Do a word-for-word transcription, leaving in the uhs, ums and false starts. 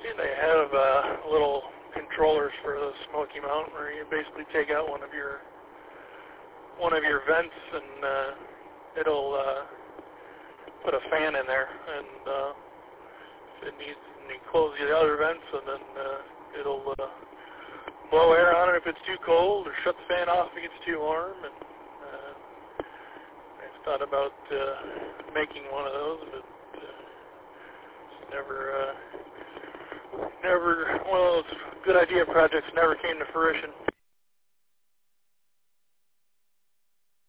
they have uh, little controllers for the Smoky Mountain where you basically take out one of your one of your vents and uh, it'll uh, put a fan in there, and uh, if it needs, and you close the other vents, and then uh, it'll uh, blow air on it if it's too cold, or shut the fan off if it gets too warm. And uh, I've thought about uh, making one of those, but uh, it's never, uh, never one of those good idea projects never came to fruition.